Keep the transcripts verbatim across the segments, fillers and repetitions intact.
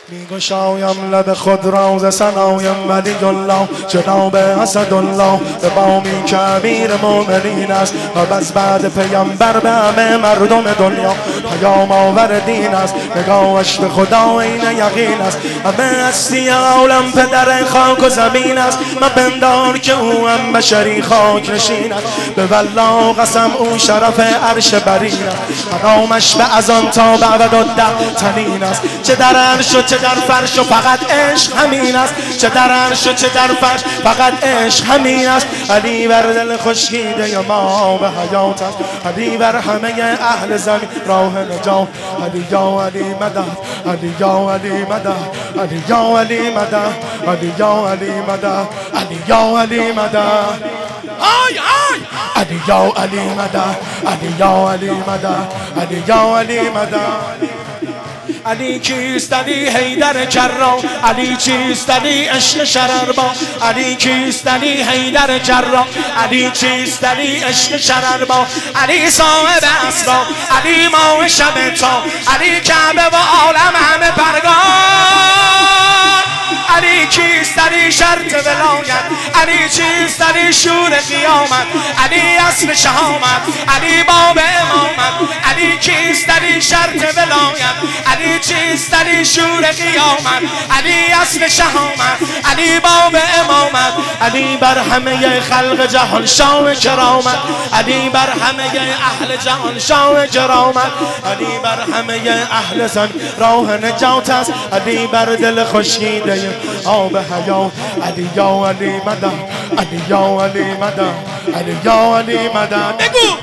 میگشایم لب خود را ز ثنایم ولی الله جناب اسدالله به بامی که امیر مومنین است و بس بعد پیامبر به همه مردم دنیا پیام آور دین است. نگاهش به خدا عین یقین است. همه هستی عالم پدر خاک و زمین است. مپندار که او هم بشری خاک نشین است. به والله قسم او شرف عرش برین است. مقامش به از آن تا بعد و ده تنین است. چه در عرش و چه در فرش و فقط عشق همین است. چه در عرش و چه در فرش فقط عشق همین است. علی بر دل خشکیده ما به حیات است. علی بر همه اهل زمین راه نجات. علی یا علی مدد، علی یا علی مدد، علی یا علی مدد، علی یا علی مدد، علی یا علی مدد، آی آی علی یا علی مدد، علی یا علی مدد، علی یا علی مدد. علی کیست؟ علی حیدر کرام. علی چیست؟ علی عشق شرربا. علی کیست؟ علی حیدر کرام. علی چیست؟ علی عشق شرربا. علی صاحب اسرار، علی ماه شب تا، علی کعبه و عالم همه پرگار. علی کیست؟ علی شرط ولایت. علی چیست؟ علی شور قیامت. علی اصل شهامت. علی باب امامت. علی کیست؟ علی شرط ولایت. علی چیست؟ علی شور قیامت. علی اصل شهامت. علی باب امامت. علی بر همه خلق جهان شام کرامت. علی بر همه اهل جهان شام کرامت. علی بر همه اهل زن راه نجات است. علی بر دل خشکیده آب حیات. علی یا علی مدد، علی یا علی مدد، علی یا علی مدد. بگو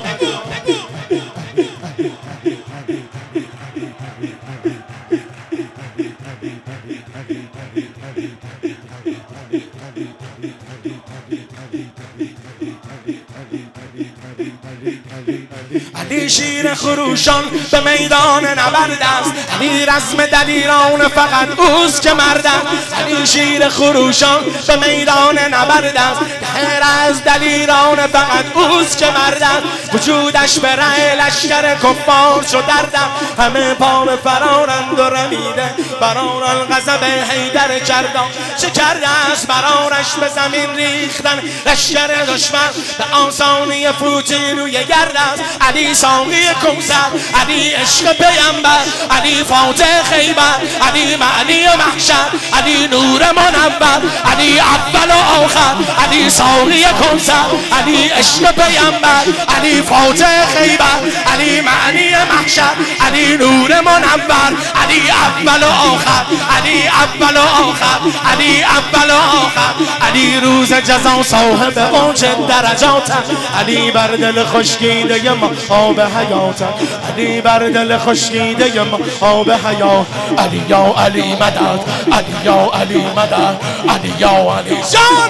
علی شیر خروشان به میدان نبرد است. علی رزم دلیران فقط اوست که مرد است. علی شیر خروشان به میدان نبرد است. غیر از دلیران فقط اوست که مرد است. وجودش به ره لشکر کفار شد دردم. همه پا به فرارند و رمیده برار الغضب حیدر کردم. چه کرده است برارش به زمین ریختن لشکر دشمن. به آسانی فوتی روی گرد است. علی ساقی کوثر، علی عشق پیامبر، علی فاتح خیبر، علی معنی محشر، علی نور منور، علی اول و آخر، علی ساقی کوثر، علی عشق پیامبر، علی فاتح خیبر، علی معنی محشر، علی نور منور، علی اول و آخر، علی اول و آخر، علی اول و آخر. علی روز جزا صاحب اوج درجات. علی بر دل خشکیده ما آب حیات. علی بر دل خشکیده ما آب حیات. علی یا علی مدد، علی یا علی مدد، علی یا علی جان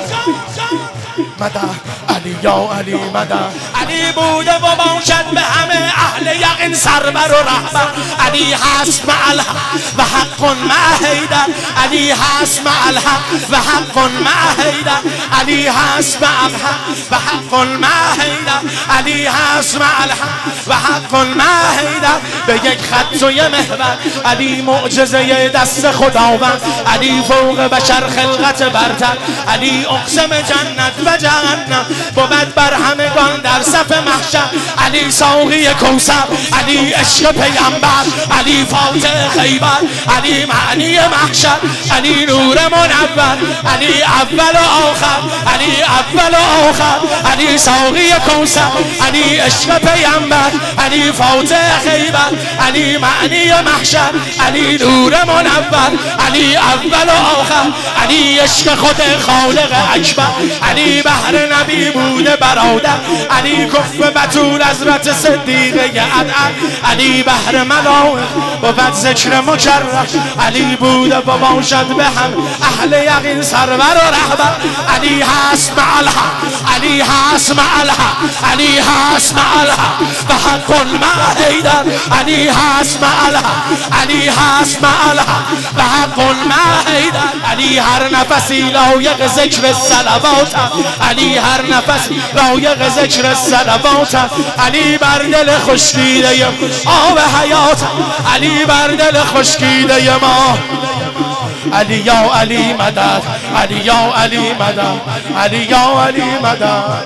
مدد، علی یا علی مدد. علی بوده و باشد به همه اهل یقین سرور و رهبر. علی هست مع الحق و حق مع حیدر. علی هست مع الحق و حق مع حیدر. علی هست مع الحق و حق مع حیدر. علی هست مع الحق و حق مع حیدر. به یک خط و یه محور. علی معجزه دست خداوند. علی فوق بشر خلقت برتر. علی اقسم جنت و جهنم بود بر همگان در صف محشر. علی ساقی کوثر، علی عشق پیامبر، علی فاتح خیبر، علی معنی محشر، علی نور منور، علی اول و آخر، علی اول و آخر، علی ساقی کوثر، علی عشق پیامبر، علی فاتح خیبر، علی معنی محشر، علی نور منور، علی اول و آخر، علی عشق خود خالق اکبر. علی بحر نبی بوده برادر. علی کف بطول حضرت صدیقه ادعا. علی بحر ملائک بود ذکر مکرر. علی بوده و باشد به هم اهل یقین سرور و رهبر. علی هست مع الحق، علی هست مع الحق، علی هست مع الحق و حق مع حیدر. علی هست مع الحق، علی هست مع الحق و حق مع حیدر. علی هر نفسی لایق ذکر صلوات، علی هر نفسی لایق ذکر صلوات، علی بر دل خشکیده آب حیات، علی بر دل خشکیده ما. علی یا علی مدد، علی یا علی مدد، علی یا علی مدد.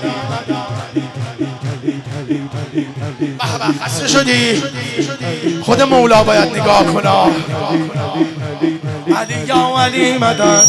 بابا خسته شدی؟ خود مولا باید نگاه کنه. علی یا علی مدد،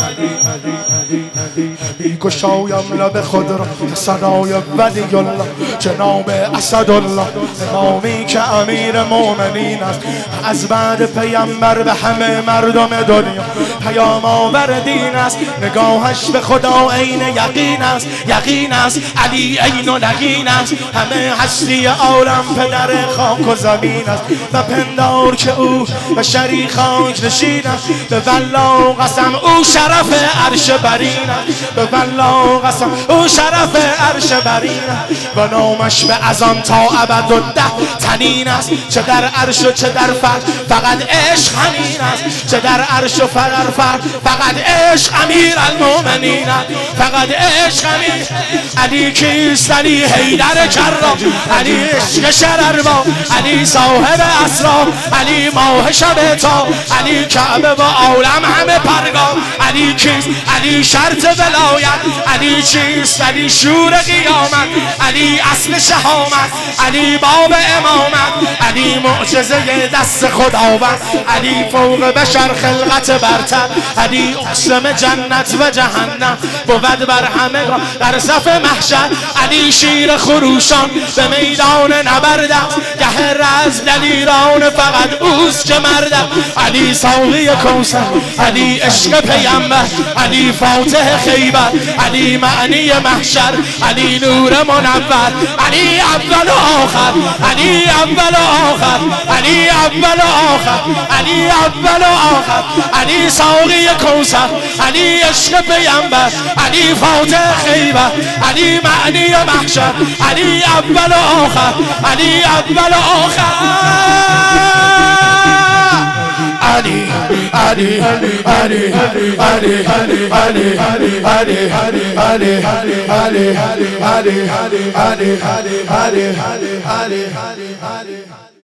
گشایم لب خود را ثنای ولی الله جناب اسدالله، امامی که امیر مومنین است، از بعد پیامبر به همه مردم دنیا پیام آور دین است. نگاهش به خدا عین یقین است، یقین است. علی عین و نگین است، همه هستی عالم پدر خاک و زمین است. و پندار که او بشری خاک نشین است، به والله قسم او شرف عرش برین است، به والله قسم او شرف عرش برین است. و نامش به از آن تا ابد و ده تنین است، چه در عرش و چه در فرش فقط عشق همین است، چه در عرش و در فرش فقط عشق امیر المؤمنین است، فقط عشق امیر. علی کیست؟ علی حیدر کرام، علی عشق شرربا، علی صاحب اسرار، علی ماه شب تا، علی کعبه و عالم همه پرگام. علی کیست؟ علی شرط ولایت، علی چیست؟ علی شور قیامت، علی اصل شهامت، علی باب امامت، علی معجزه دست خداوند، علی فوق بشر خلقت برتر، علی اقسم جنت و جهنم بود بر همگان در صف محشر. علی شیر خروشان به میدان نبرد است، گه رز دلیران فقط اوست که مرد. علی ساقی کوثر، علی عشق پیامبر، علی فاتح خیبر، علی معنی محشر، علی نور منور، علی اول و آخر، علی اول و آخر، علی اول و آخر، علی اول و آخر، علی ساقی کوثر، علی عشق پیامبر، علی فاتح خیبر، علی معنی محشر، علی اول و آخر، علی اول و آخر. علی علی علی علی علی علی علی علی علی علی علی علی علی علی علی علی علی علی